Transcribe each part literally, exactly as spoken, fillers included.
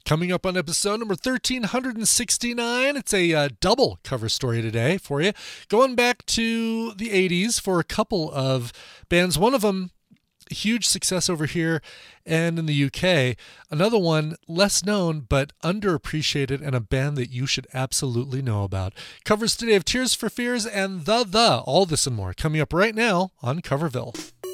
Coming up on episode number one three sixty-nine, it's a uh, double cover story today for you. Going back to the eighties for a couple of bands. One of them, huge success over here and in the U K. Another one, less known but underappreciated, and a band that you should absolutely know about. Covers today of Tears for Fears and The The. All this and more coming up right now on Coverville.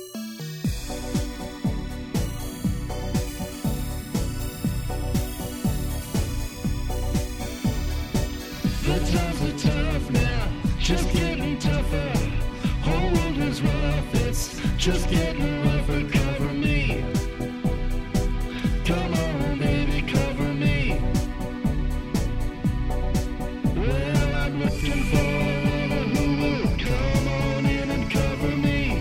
The times are tough now, just getting tougher. Whole world is rough, it's just getting rougher. Cover me. Come on, baby, cover me. Well, I'm looking for a lover who will come on in and cover me.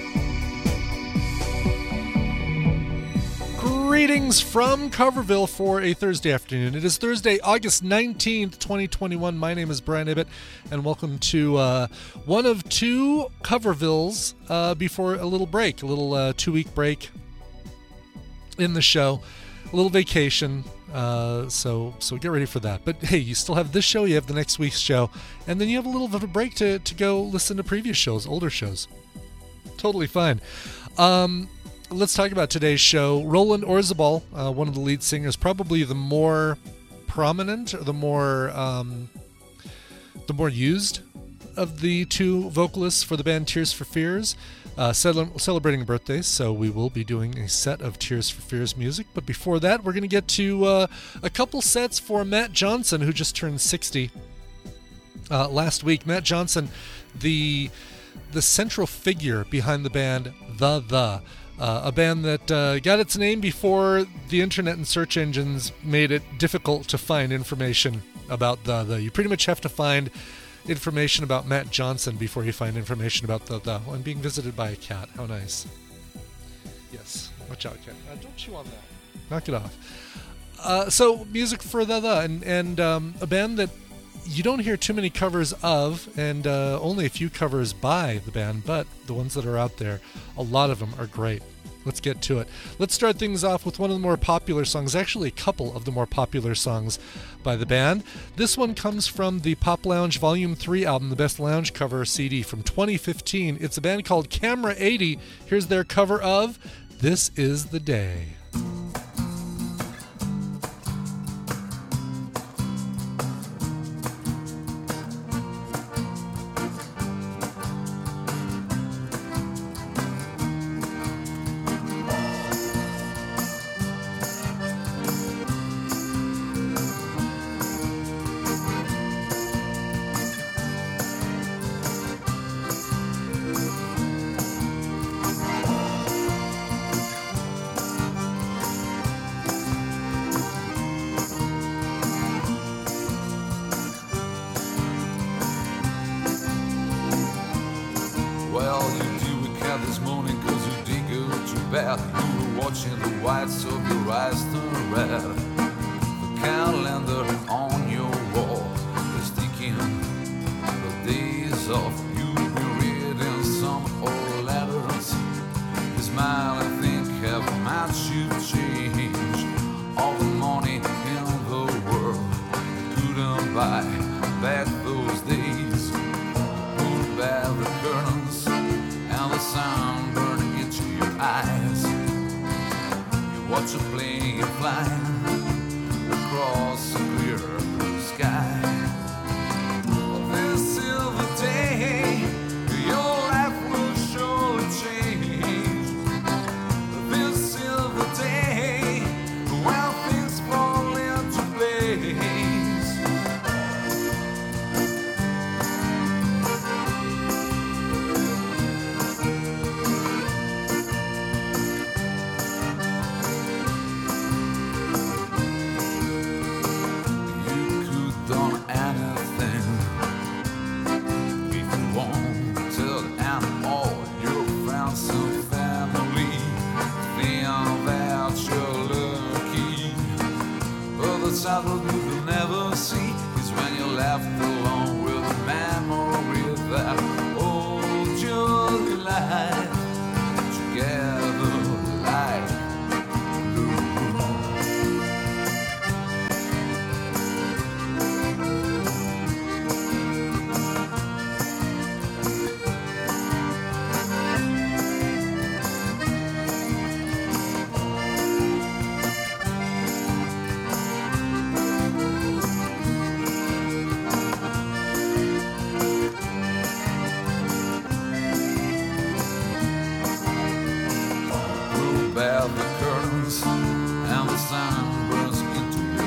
Greetings from Coverville for a Thursday afternoon. It is Thursday, August nineteenth, twenty twenty-one. My name is Brian Ibbett, and welcome to uh, one of two Covervilles uh, before a little break, a little uh, two-week break in the show, a little vacation. Uh, so so get ready for that. But hey, you still have this show, you have the next week's show, and then you have a little bit of a break to, to go listen to previous shows, older shows. Totally fine. Um... Let's talk about today's show. Roland Orzabal, uh, one of the lead singers, probably the more prominent, or the more um, the more used of the two vocalists for the band Tears for Fears, uh, cel- celebrating birthdays. So we will be doing a set of Tears for Fears music. But before that, we're going to get to uh, a couple sets for Matt Johnson, who just turned sixty uh, last week. Matt Johnson, the the central figure behind the band The The. Uh, a band that uh, got its name before the internet and search engines made it difficult to find information about The The. You pretty much have to find information about Matt Johnson before you find information about The The. Oh, I'm being visited by a cat. How nice. Yes. Watch out, cat. Uh, don't chew on that. Knock it off. Uh, so, music for The The, and, and um, a band that you don't hear too many covers of, and uh, only a few covers by the band, but the ones that are out there, a lot of them are great. Let's get to it. Let's start things off with one of the more popular songs, actually a couple of the more popular songs by the band. This one comes from the Pop Lounge Volume three album, the Best Lounge Cover C D from twenty fifteen. It's a band called Camera eighty. Here's their cover of This Is the Day.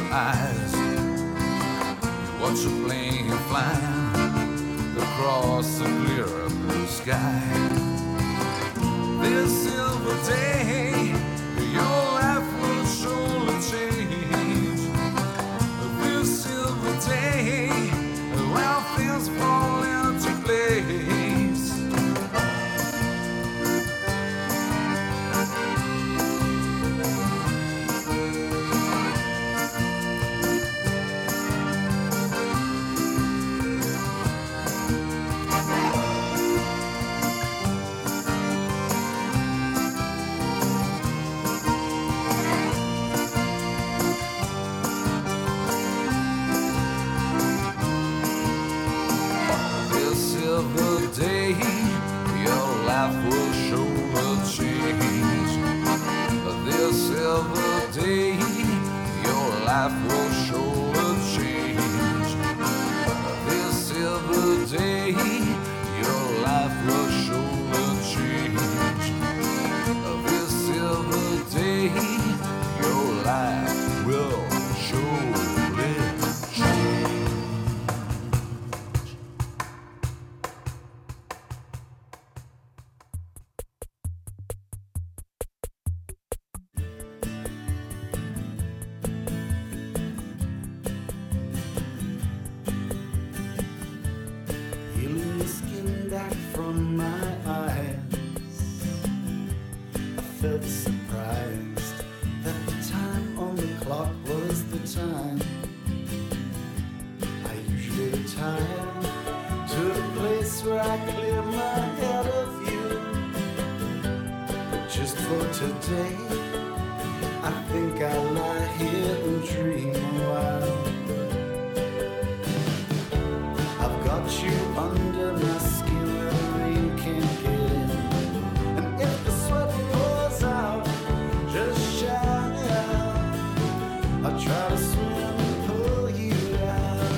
eyes. You watch a plane flying across the clear blue sky. This silver day, your life will surely change. This silver day, well, things fall into place. Day, your life will surely change. This silver day, your life will surely change. This silver day, your life will surely change. This silver day, your life will surely change. Felt surprised that the time on the clock was the time I usually retire to the place where I clear my head of you. But just for today, I think I'll lie here and dream a while. I've got you under my skin where the rain can't get in, and if the sweat out, just shout out. I'll try to swim and pull you out.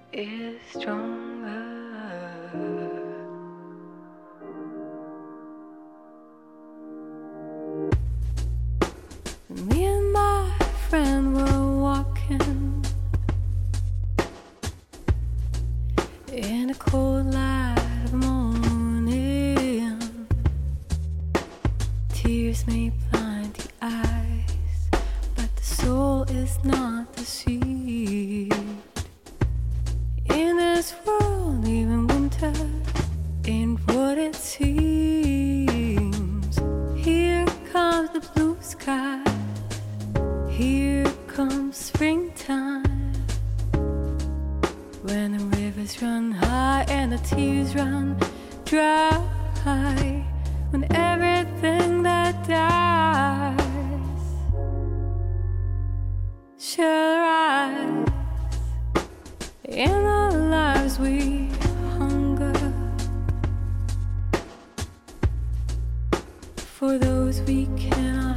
is stronger. Me and my friend were walking in a cold light of morning. Tears may blind the eyes, but the soul is not deceived. In this world, even winter ain't what it seems. Here comes the blue sky, here comes springtime, when the rivers run high and the tears run dry, when everything that dies shall rise. In our lives we hunger for those we cannot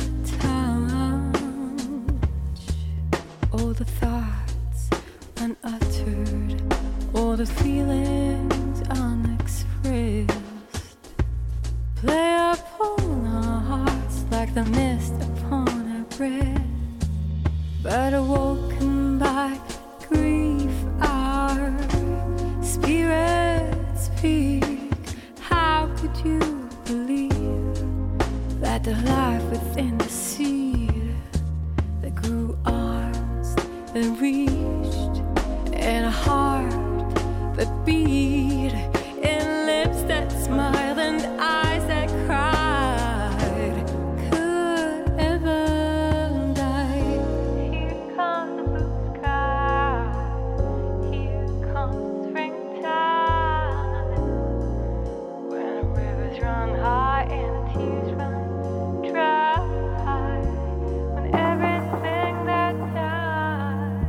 touch, all the thoughts unuttered, all the feelings unexpressed, play upon our hearts like the mist upon our breath. But awoken by grief, our spirits speak. How could you believe that the life within the seed that grew arms that reached, and a heart that beat, and lips that smiled, and eyes that cried, could ever die? Here comes the blue sky, here comes springtime, when the rivers run high and the tears run dry, when everything that dies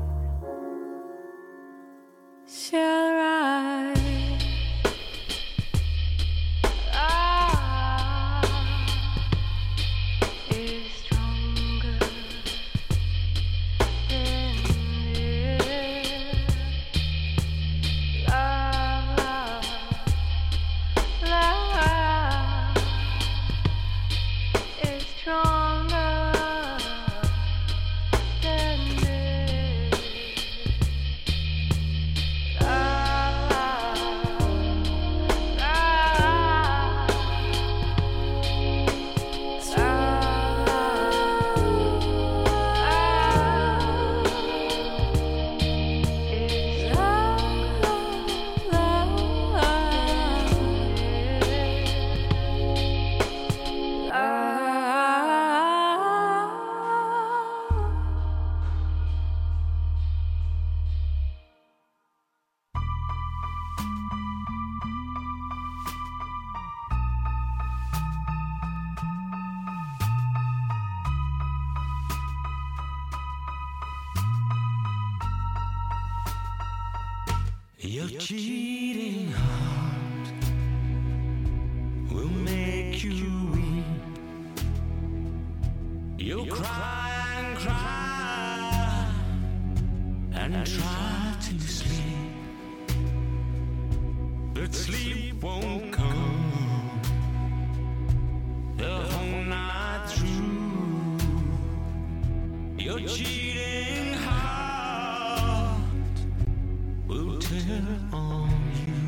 shall rise. Ah, is stronger than this. Love, love is stronger than this. Your cheating heart will make you weep. You'll cry and cry and try to sleep, but sleep won't come the whole night through. Your cheating heart will turn on you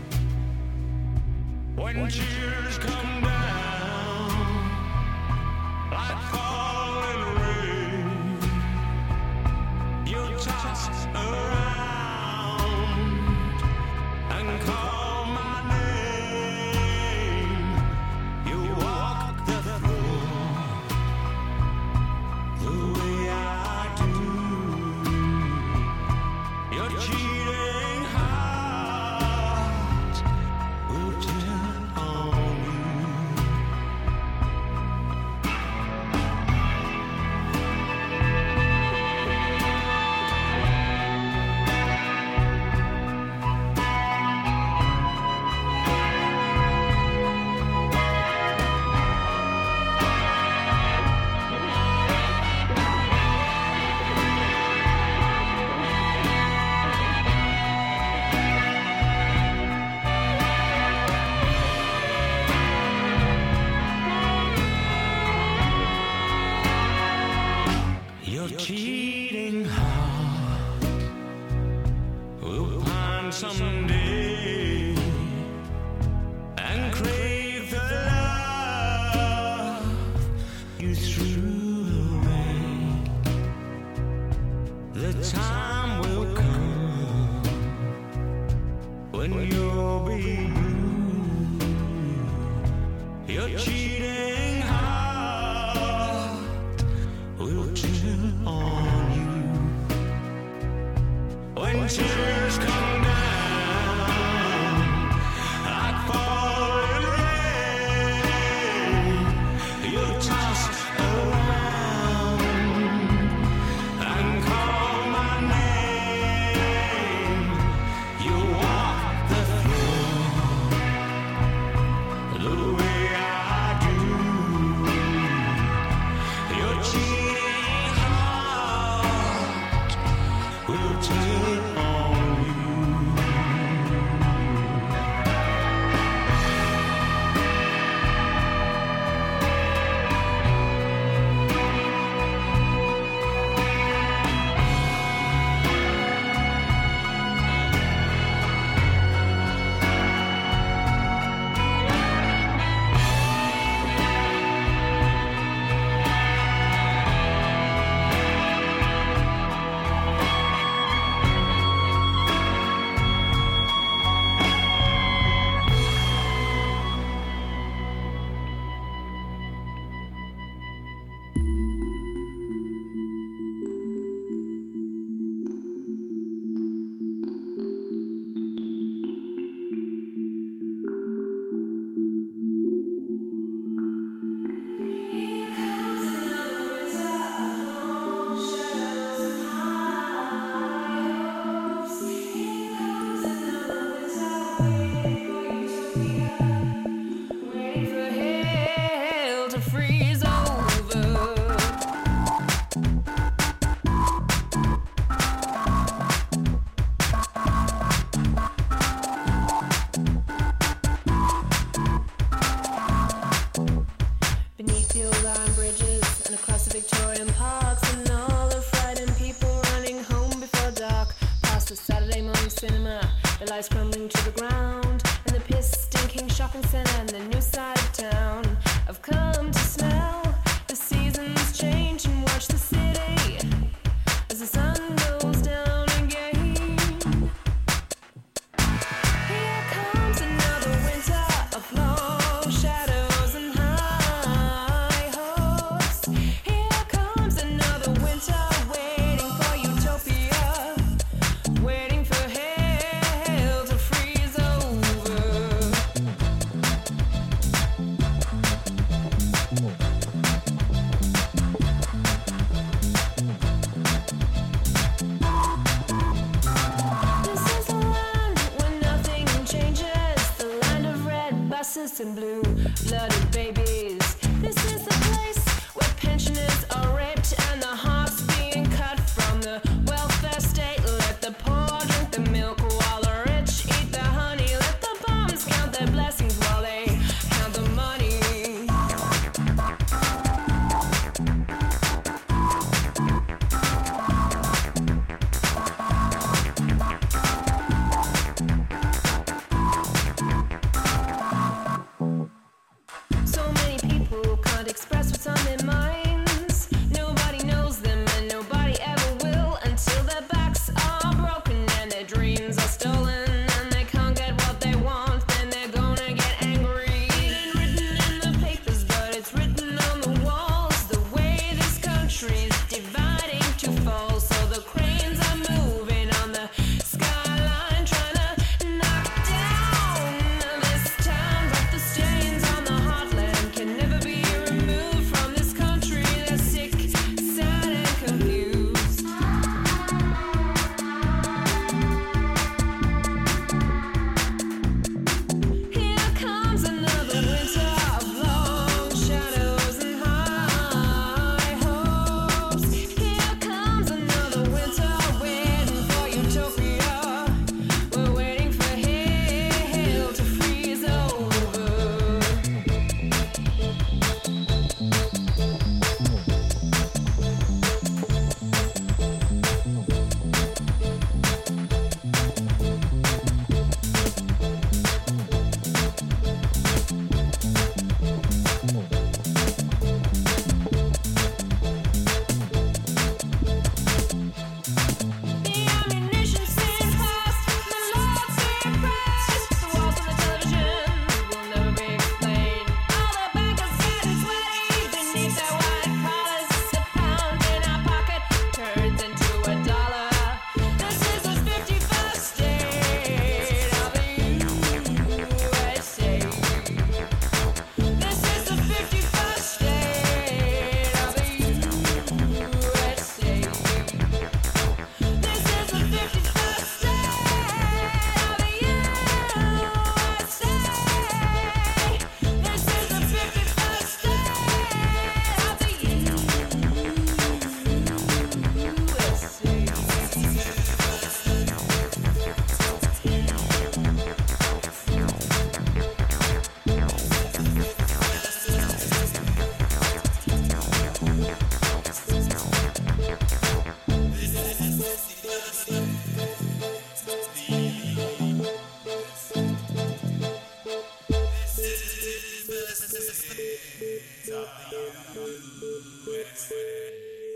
when tears come down like falling rain. You'll toss around and call my name. You walk the floor the way I do. Your cheating heart will turn on you. someday and crave the love you threw away. The time will come when you'll be blue. Your cheating heart will turn on you. When tears come down, I'd fall in rain. You'll toss around and call my name. You walk the floor the way I do. Your cheating heart will turn on you. Waiting for hell to freeze over. Beneath the old iron bridges and across the Victorian parks, and all the frightened people running home before dark, past the Saturday morning cinema, the lights crumbling to the ground, and the piss stinking shopping centre and the new side of town. I've come to smell the seasons change and watch the city as the sun goes down again. Here comes another winter of long shadows and high hopes. Here comes another winter waiting for utopia, waiting for hell to freeze over. This is the land where nothing changes, the land of red buses and blue-blooded babies. This is the place where pensioners are raped and the hearts being cut from the welfare state. Let the poor drink the milk while the rich eat the honey. Let the bums count their blessings while they count the money. So many people can't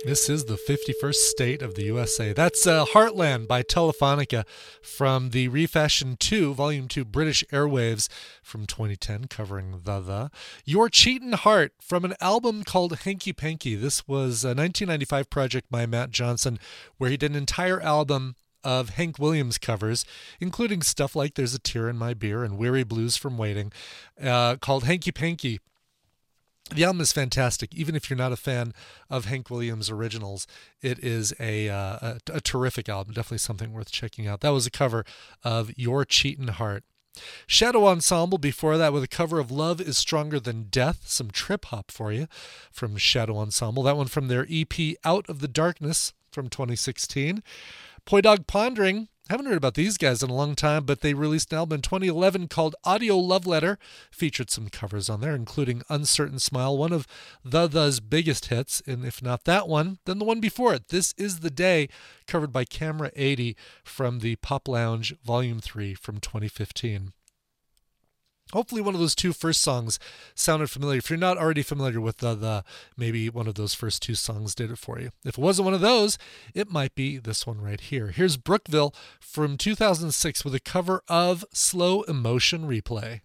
This is the fifty-first state of the U S A. That's uh, Heartland by Telefonica from the Refashion two, Volume two, British Airwaves from twenty ten, covering the the. Your Cheatin' Heart from an album called Hanky Panky. This was a nineteen ninety-five project by Matt Johnson where he did an entire album of Hank Williams covers, including stuff like There's a Tear in My Beer and Weary Blues from Waiting, uh, called Hanky Panky. The album is fantastic. Even if you're not a fan of Hank Williams originals, it is a, uh, a, a terrific album. Definitely something worth checking out. That was a cover of Your Cheatin' Heart. Shadow Ensemble before that with a cover of Love is Stronger Than Death. Some trip hop for you from Shadow Ensemble. That one from their E P Out of the Darkness from twenty sixteen. Poi Dog Pondering. Haven't heard about these guys in a long time, but they released an album in twenty eleven called Audio Love Letter. Featured some covers on there, including Uncertain Smile, one of The The's biggest hits, and if not that one, then the one before it. This Is the Day, covered by Camera eighty from the Pop Lounge Volume three from twenty fifteen. Hopefully one of those two first songs sounded familiar. If you're not already familiar with the, the, maybe one of those first two songs did it for you. If it wasn't one of those, it might be this one right here. Here's Brookville from two thousand six with a cover of Slow Emotion Replay.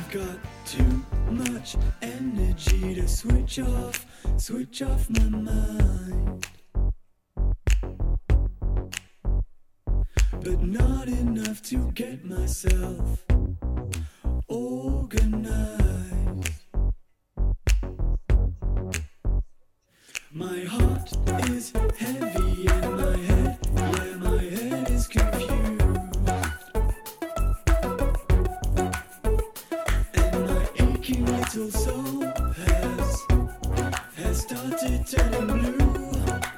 I've got too much energy to switch off, switch off my mind. But not enough to get myself organized. My heart is heavy and my head, yeah, my head is confused. And my aching little soul has, has started turning blue.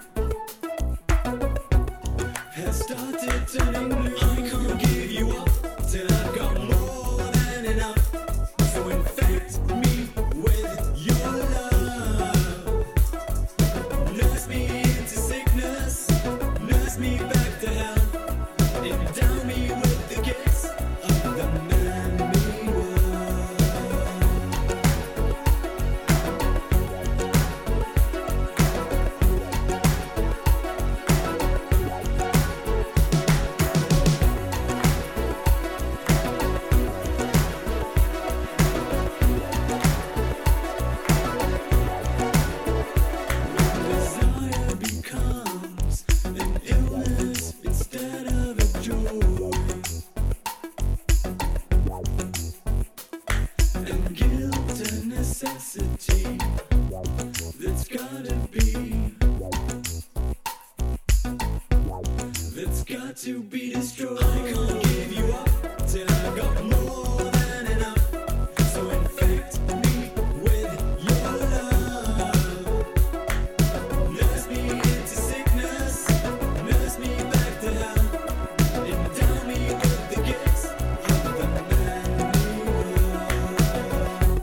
Has started turning blue. I can't give you up till I've got more than enough. So infect me with your love. Nurse me into sickness, nurse me back to health. Endow me with the gifts of the man-made world. Desire becomes an illness instead of a joy, and guilt a necessity that's gotta be, that's got to be destroyed. I can't give you up till I've got more than enough. So infect me with your love. Nurse me into sickness, nurse me back to health. Endow me with the gifts of the man-made world.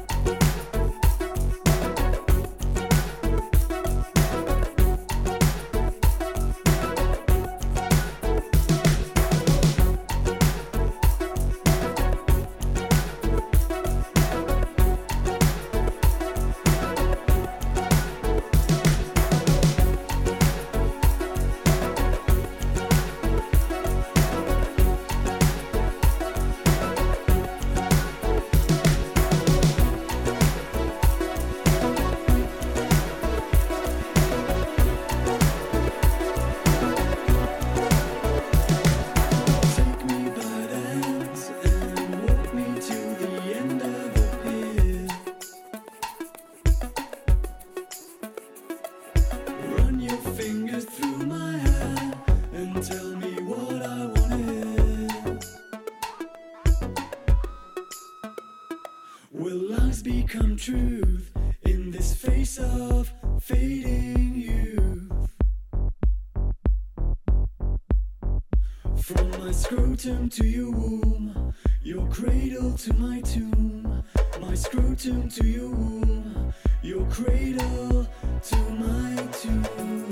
Take me by the hands and walk me to the end of the pier. Run your fingers through my hair and tell me what I wanna hear. Will lies become truth in this face of fading youth? From my scrotum to your womb, your cradle to my tomb. My scrotum to your womb, your cradle to my tomb.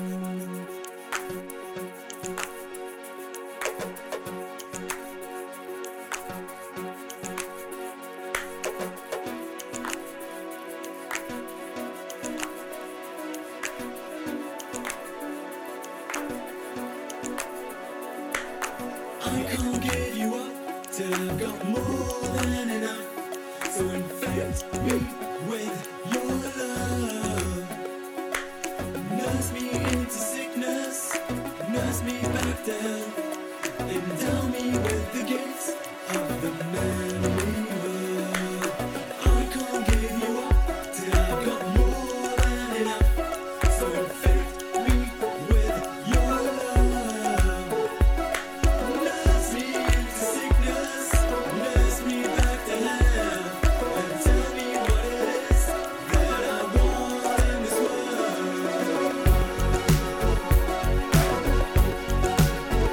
I can't give you up till I've got more than enough. So infect me with your love. Nurse me into sickness, nurse me back to health. Endow me with the gifts of the man-made world. I can't give you up till I've got more than enough. So infect me with your love. Nurse me into sickness, nurse me back to health, and tell me what it is that I want in this world.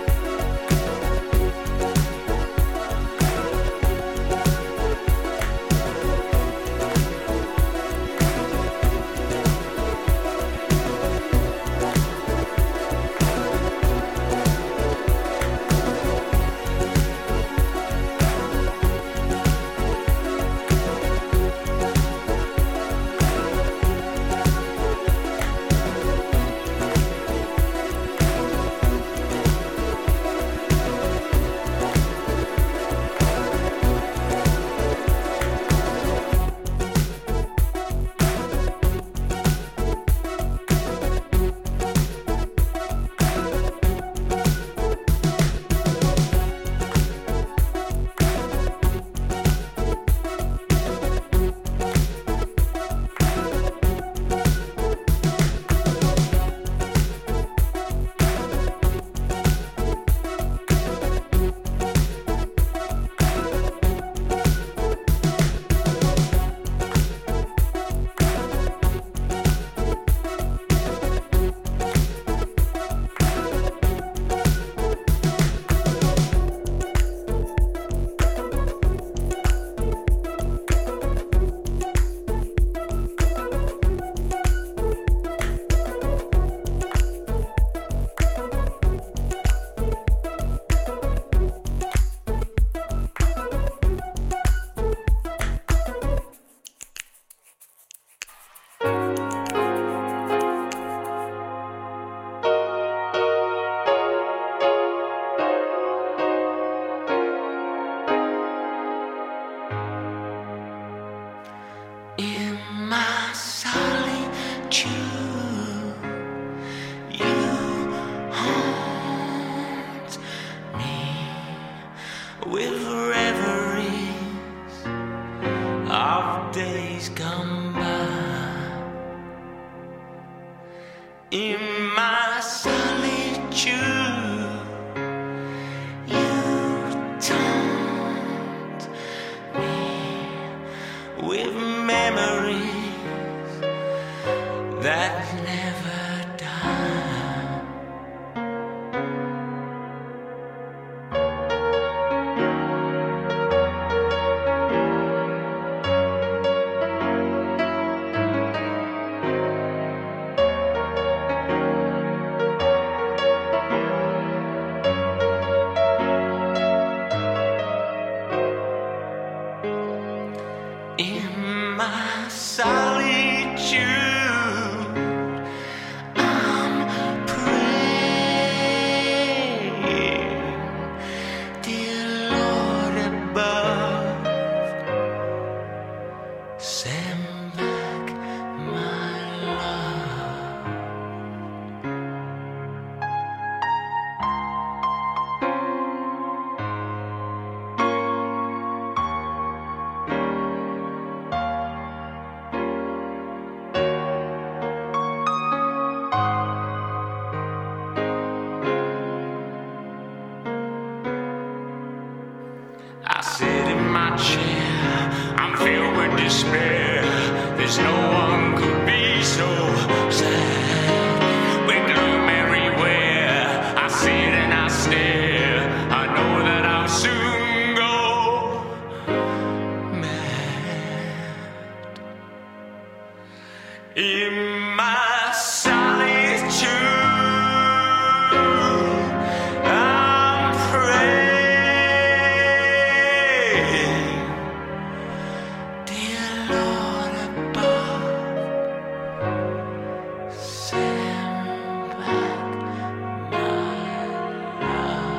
chair. I'm filled with despair. There's no one could be so sad. With gloom everywhere, I sit and I stare. I know that I'll soon go mad. In my solitude, I'm praying, dear Lord above, send back my love.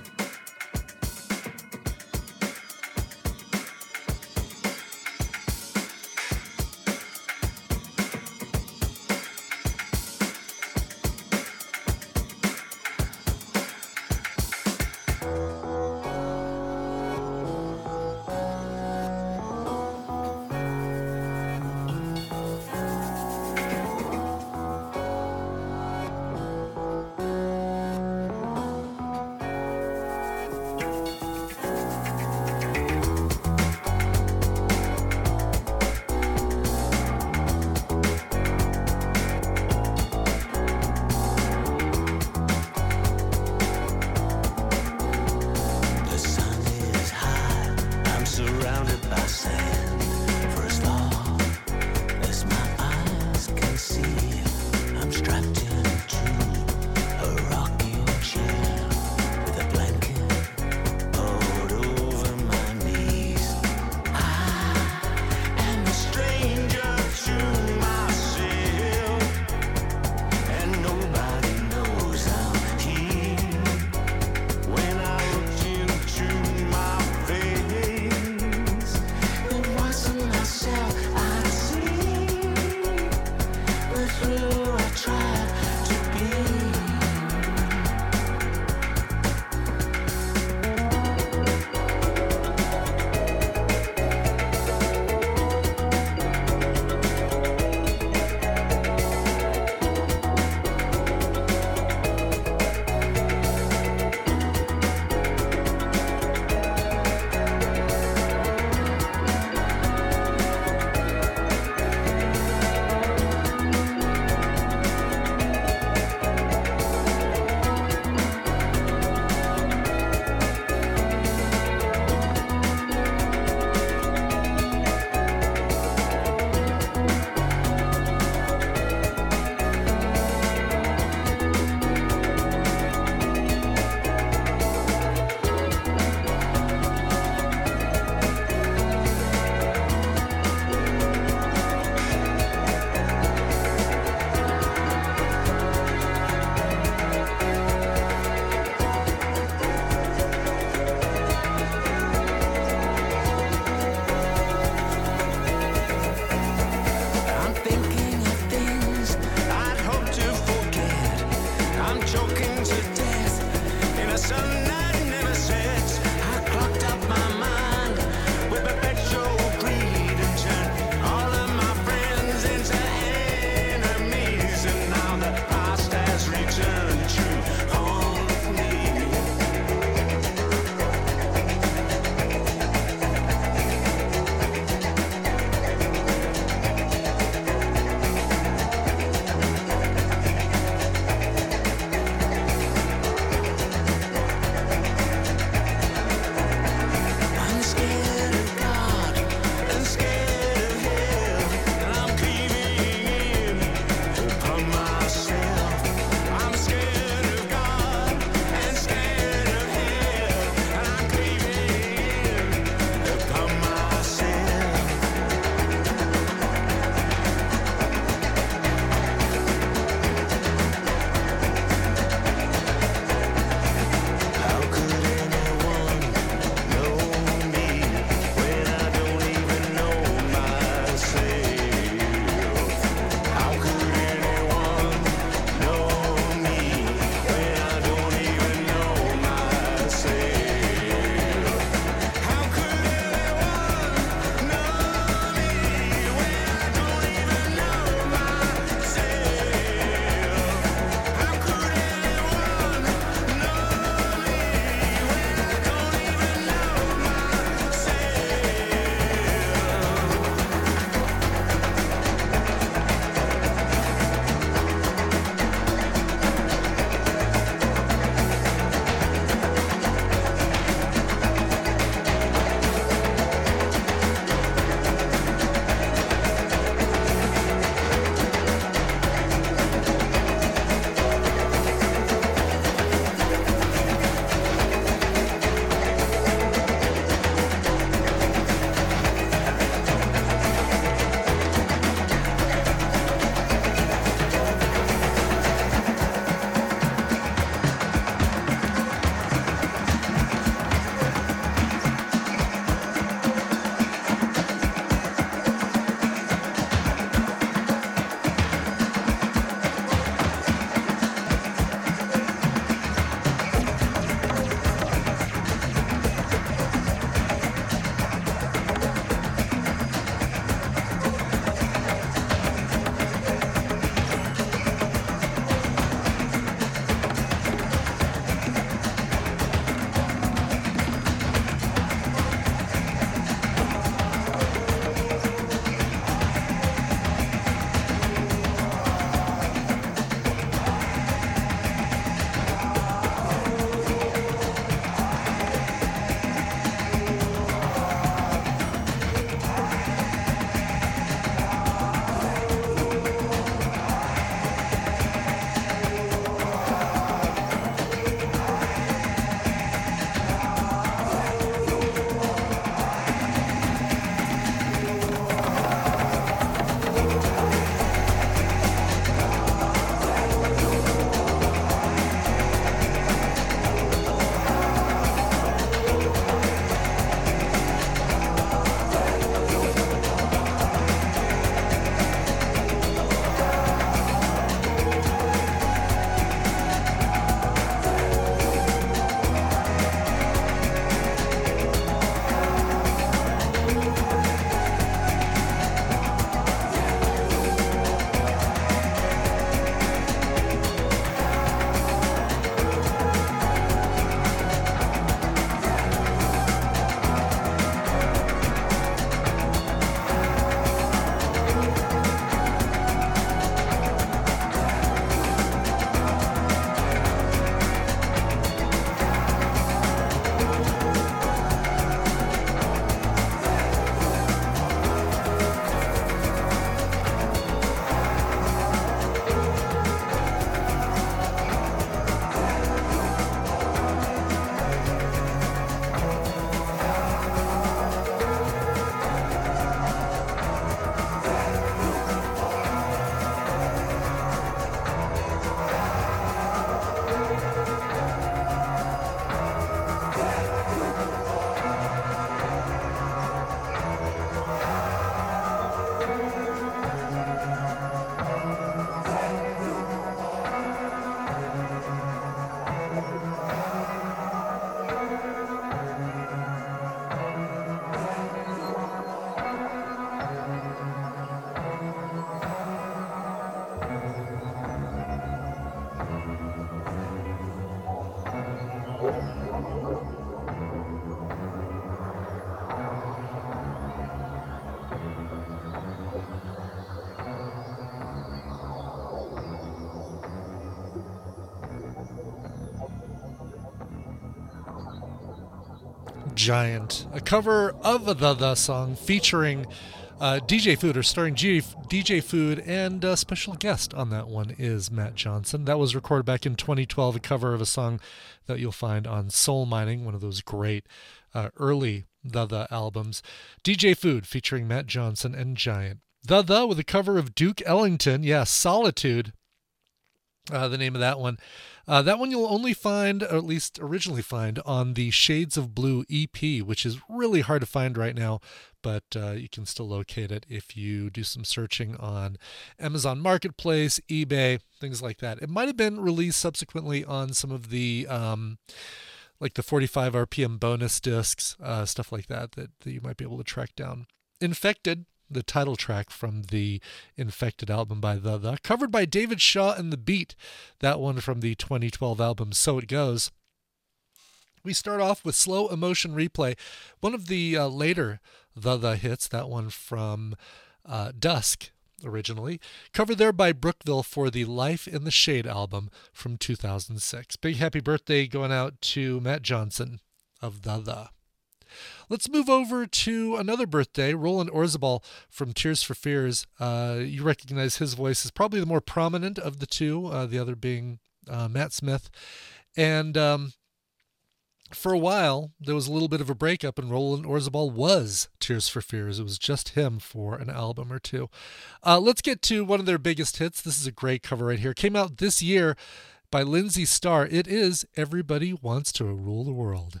Giant, a cover of a The The song featuring uh, D J Food, or starring G- D J Food, and a special guest on that one is Matt Johnson. That was recorded back in twenty twelve, a cover of a song that you'll find on Soul Mining, one of those great uh, early The The albums. D J Food featuring Matt Johnson and Giant. The The with a cover of Duke Ellington, yeah, Solitude, uh, the name of that one. Uh, that one you'll only find, or at least originally find, on the Shades of Blue E P, which is really hard to find right now, but uh, you can still locate it if you do some searching on Amazon Marketplace, eBay, things like that. It might have been released subsequently on some of the, um, like the forty-five R P M bonus discs, uh, stuff like that, that, that you might be able to track down. Infected, the title track from the Infected album by The The, covered by David Shaw and The Beat, that one from the twenty twelve album So It Goes. We start off with Slow Emotion Replay, one of the uh, later The The hits, that one from uh, Dusk originally, covered there by Brookville for the Life in the Shade album from two thousand six. Big happy birthday going out to Matt Johnson of The The. Let's move over to another birthday, Roland Orzabal from Tears for Fears. Uh, you recognize his voice as probably the more prominent of the two, uh, the other being uh, Matt Smith. And um, for a while, there was a little bit of a breakup, and Roland Orzabal was Tears for Fears. It was just him for an album or two. Uh, let's get to one of their biggest hits. This is a great cover right here. Came out this year by Lindsay Starr. It is Everybody Wants to Rule the World.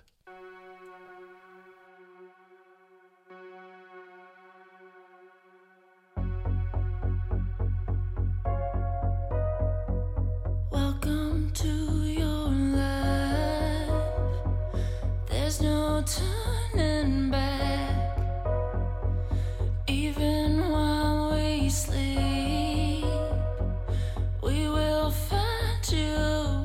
Welcome to your life. There's no turning back. Even while we sleep, we will find you.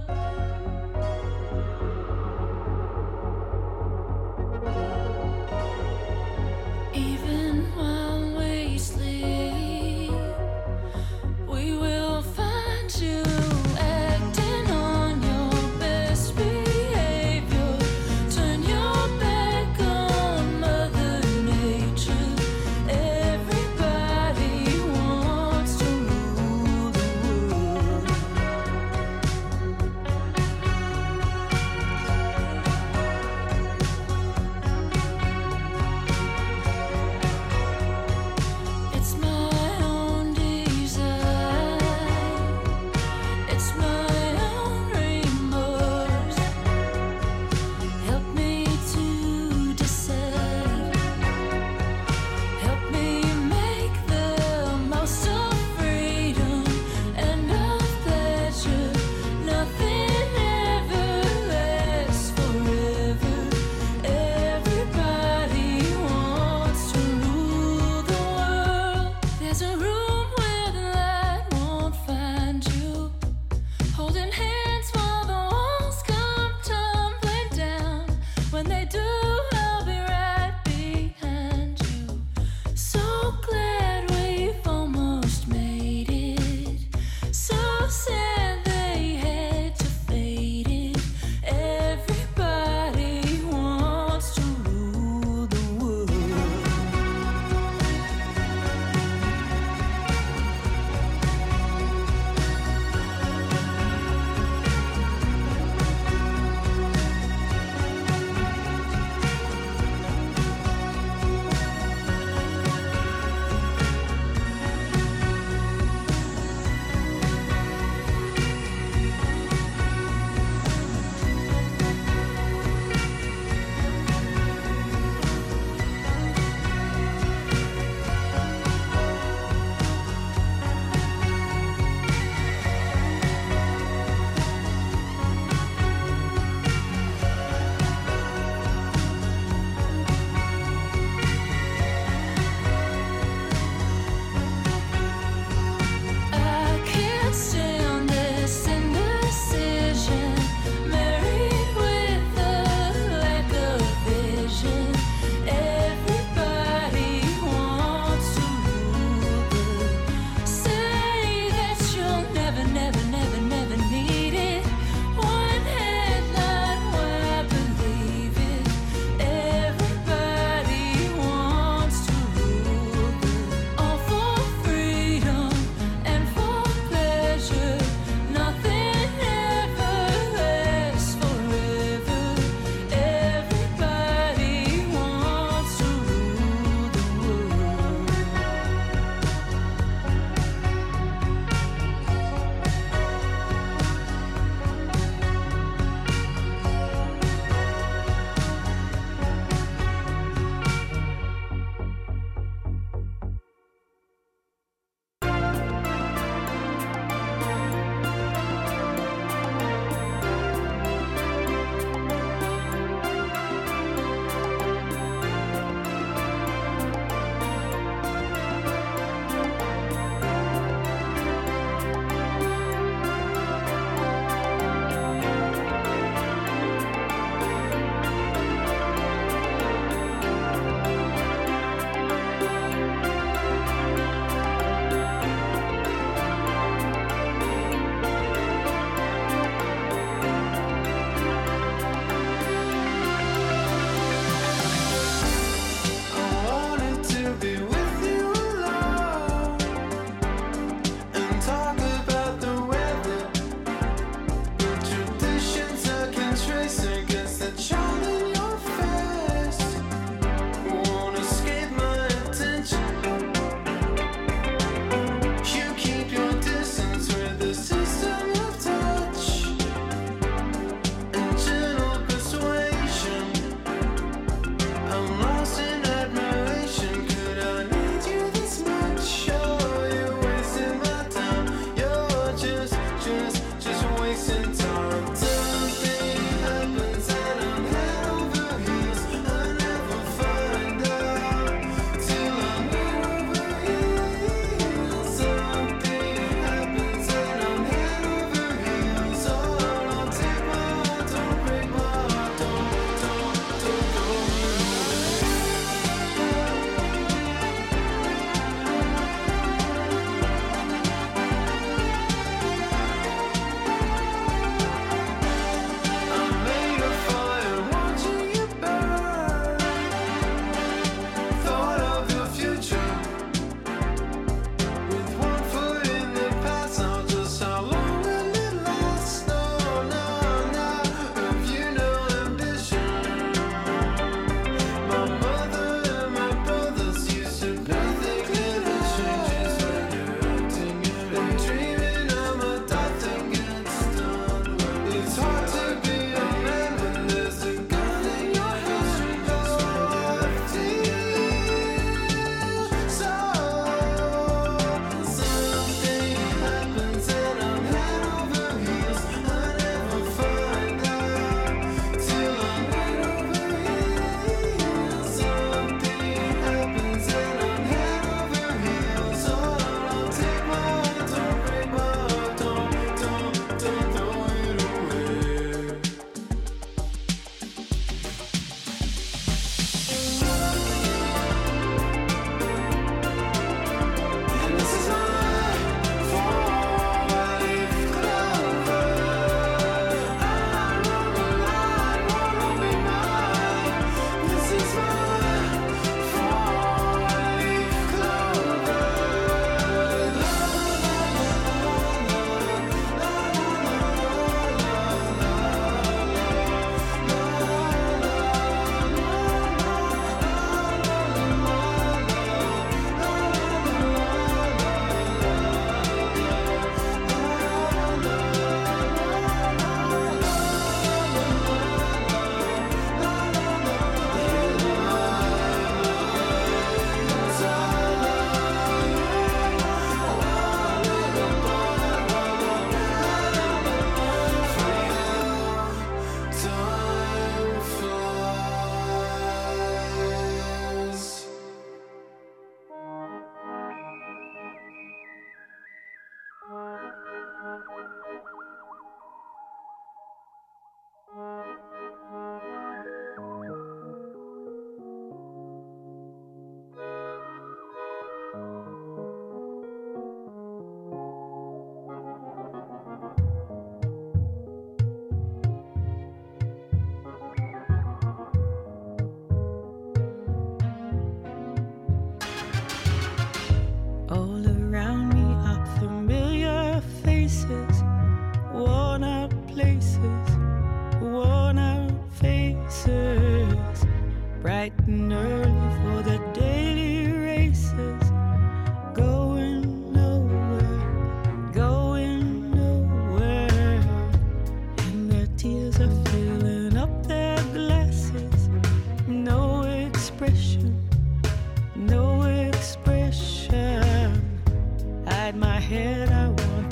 Even while we sleep, we will find you. Acting on your best behavior, turn your back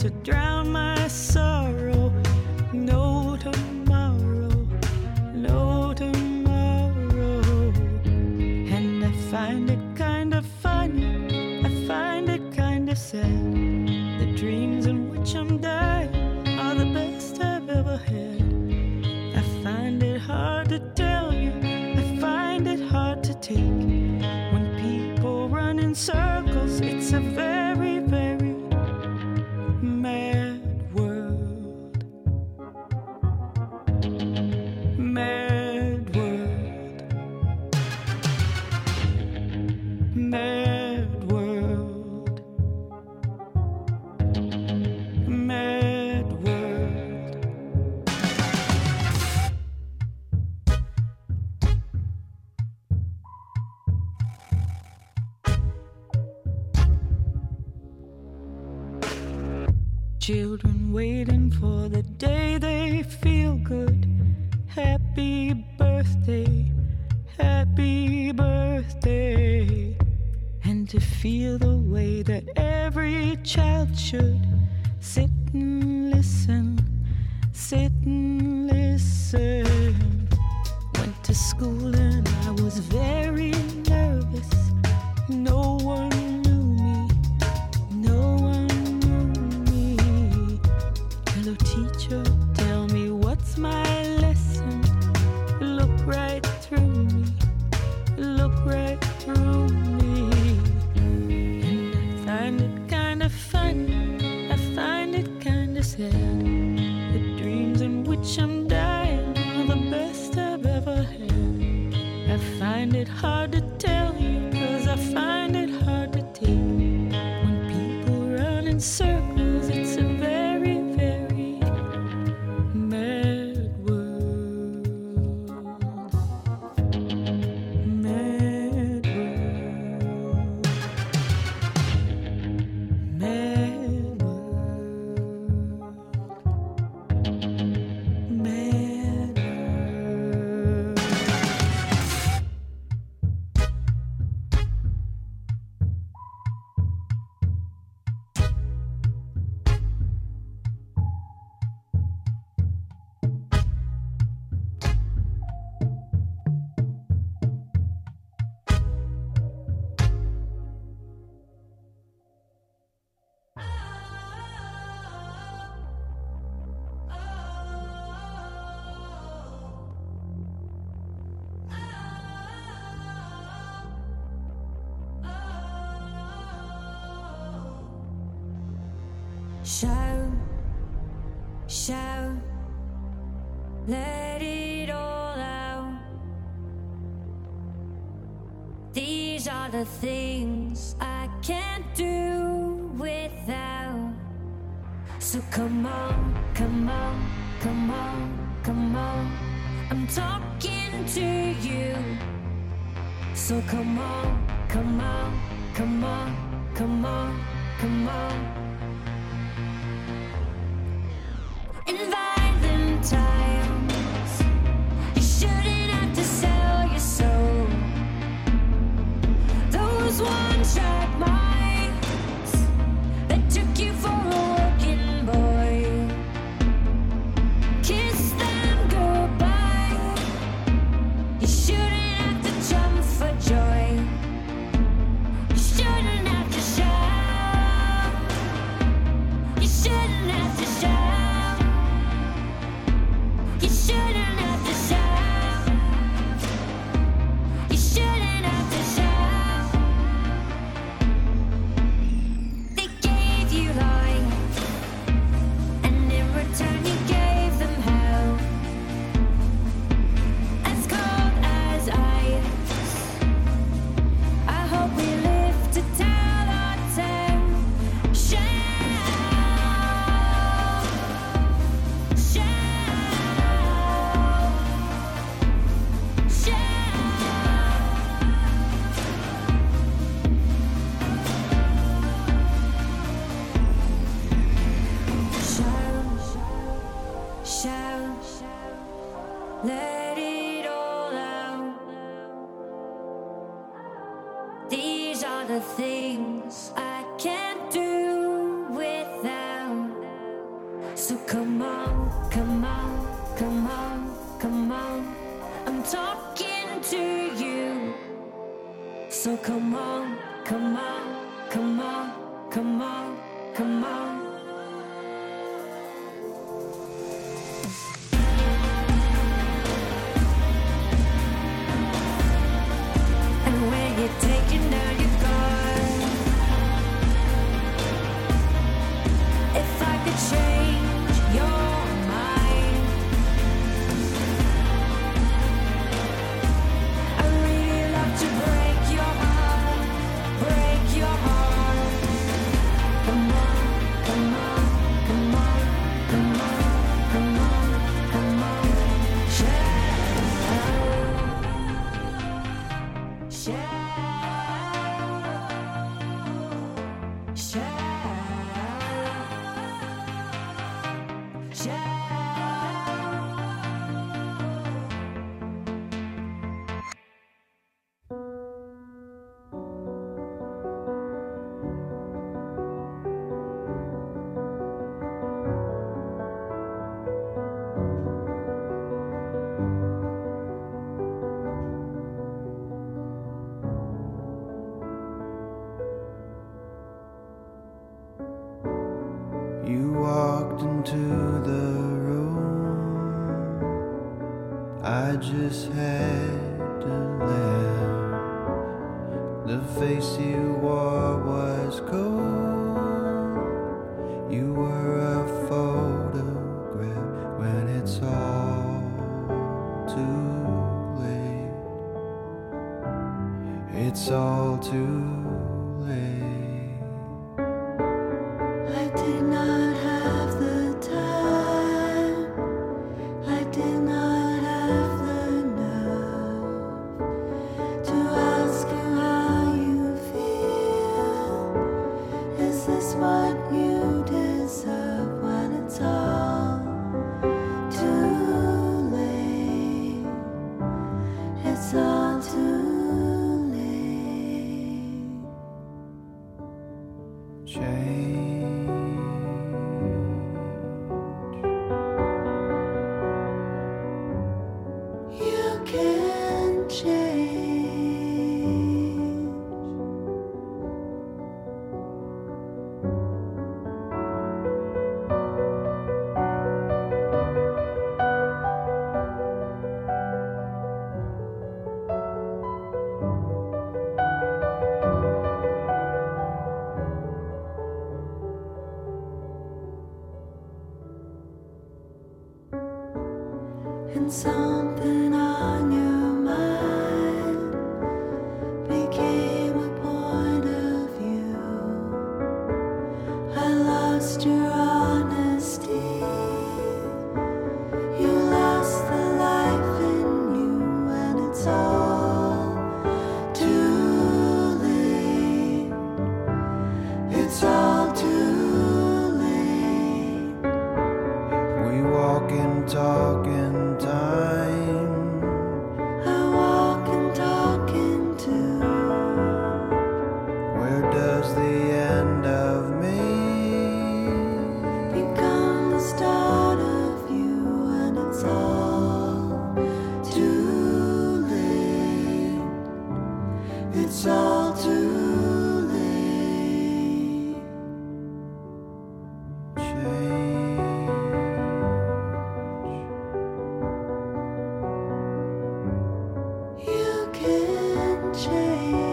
to drown my sorrow. No tomorrow, no tomorrow. And I find it kind of funny, I find it kind of sad. The dreams in which I'm dying are the best I've ever had. I find it hard to tell you, I find it hard to take. When people run in circles, it's a very, very mad world. Mad world. Mad world. Mad world. Children waiting for the day they feel good. Happy birthday, happy birthday. And to feel the way that every child should. Sit and listen, sit and listen. Went to school and I was very nervous. No one knew me, no one Hello teacher, tell me what's my lesson. Look right through me, look right through me. And I find it kind of funny, I find it kind of sad. The dreams in which I'm dying are the best I've ever had. I find it hard to tell you, cause I find it hard to take. When people run in circles, it's a very, very mad world. Mad world. Mad world. Mad world. Shout, shout, let it all out. These are the things I can't do without. So come on, come on, come on, come on. I'm talking to you. So come on, come on, come on, come on, come on. In violent times, you shouldn't have to sell your soul. Those one-track minds that took you for a working boy, kiss them goodbye. You shouldn't have to jump for joy. You shouldn't have to shout. You shouldn't have to shout. You shouldn't have to shout. You shouldn't have to shout. They gave you life, and in return you gave them hell. As cold as ice. I hope we live to tell our tale. Shout, shout, shout, let it all out. These are the things I can't do without. come on, come on, come on. I'm talking to you. So come on, come on, come on, come on, come on. And when you're taking down your guard, if I could change your mind, I really love to break your heart, break your heart. Come on, come on, come on, come on, come on, come on. Shout, shout. You walked into the room. I just had to laugh. The face you wore was cold. You were a photograph when it's all too late. It's all too late. I did not have the time. I did not have the nerve to ask you how you feel. Is this what you deserve when it's all too late? It's all too late. Change. You can change. And something on your mind became a point of view. I lost your honesty. You lost the life in you, and it's all too late. It's all too late. We walk and talk in time. I walk and talk into. Where does the end of me Become the start of you, and it's all too late. It's all too late. change? You can change.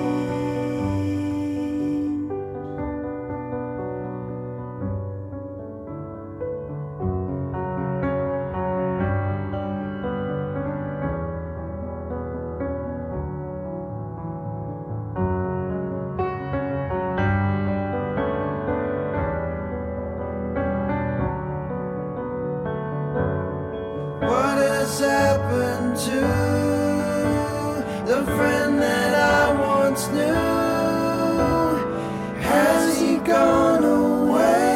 What has happened to the friend that I once knew? Has he gone away?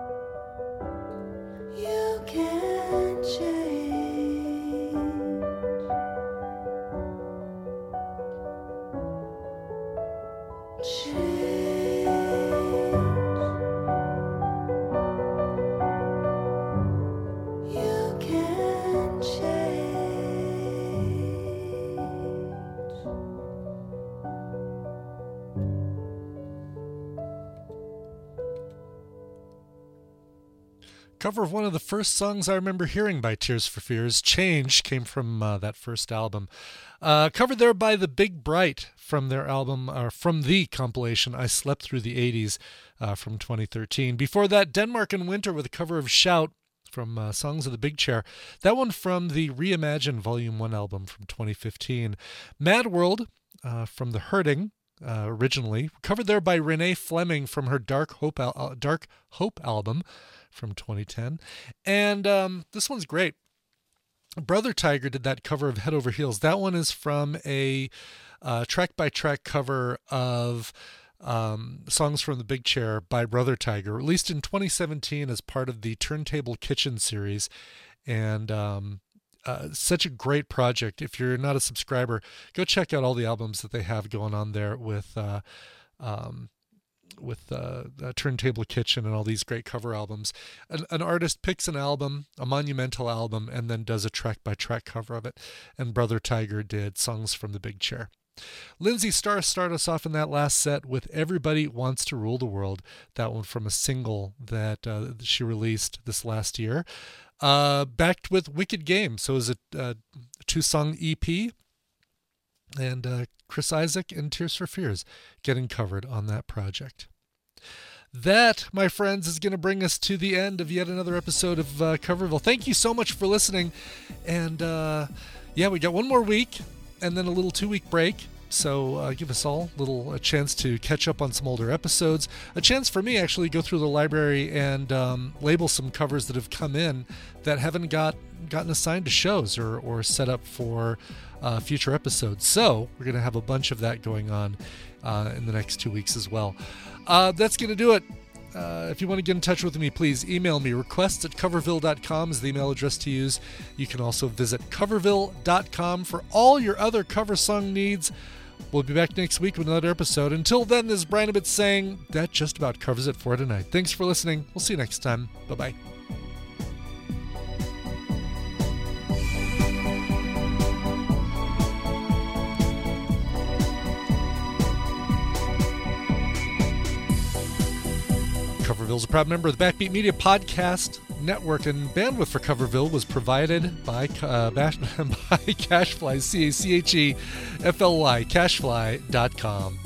You can change. cover of one of the first songs I remember hearing by Tears for Fears. Change came from uh, that first album. Uh, covered there by The Big Bright from their album, or from the compilation I Slept Through the eighties uh, from twenty thirteen. Before that, Denmark in Winter with a cover of Shout from uh, Songs of the Big Chair. That one from the Reimagine Volume one album from twenty fifteen. Mad World uh, from The Hurting, uh, originally. Covered there by Renee Fleming from her Dark Hope, al- uh, Dark Hope album from twenty ten. And um, this one's great. Brother Tiger did that cover of Head Over Heels. That one is from a uh, track-by-track cover of um, Songs from the Big Chair by Brother Tiger, released in twenty seventeen as part of the Turntable Kitchen series. And um, uh, such a great project. If you're not a subscriber, go check out all the albums that they have going on there with uh, um, with uh, uh, Turntable Kitchen and all these great cover albums. An, an artist picks an album, a monumental album, and then does a track-by-track cover of it. And Brother Tiger did Songs from the Big Chair. Lindsay Starr started us off in that last set with Everybody Wants to Rule the World. That one from a single that uh, she released this last year. Uh, backed with Wicked Game. So it was a, a two-song E P. And uh, Chris Isaak and Tears for Fears getting covered on that project. That, my friends, is going to bring us to the end of yet another episode of uh, Coverville. Thank you so much for listening. And uh, yeah, we got one more week and then a little two-week break. So uh, give us all a little a chance to catch up on some older episodes. A chance for me actually go through the library and um, label some covers that have come in that haven't got gotten assigned to shows or, or set up for uh, future episodes. So we're going to have a bunch of that going on uh, in the next two weeks as well. Uh, that's going to do it. Uh, if you want to get in touch with me, please email me. Requests at coverville dot com is the email address to use. You can also visit coverville dot com for all your other cover song needs. We'll be back next week with another episode. Until then, this is Brian Ibbett saying that just about covers it for tonight. Thanks for listening. We'll see you next time. Bye-bye. Coverville is a proud member of the Backbeat Media Podcast Network, and bandwidth for Coverville was provided by uh, Bash, by Cashfly, C A C H E F L Y, cashfly dot com.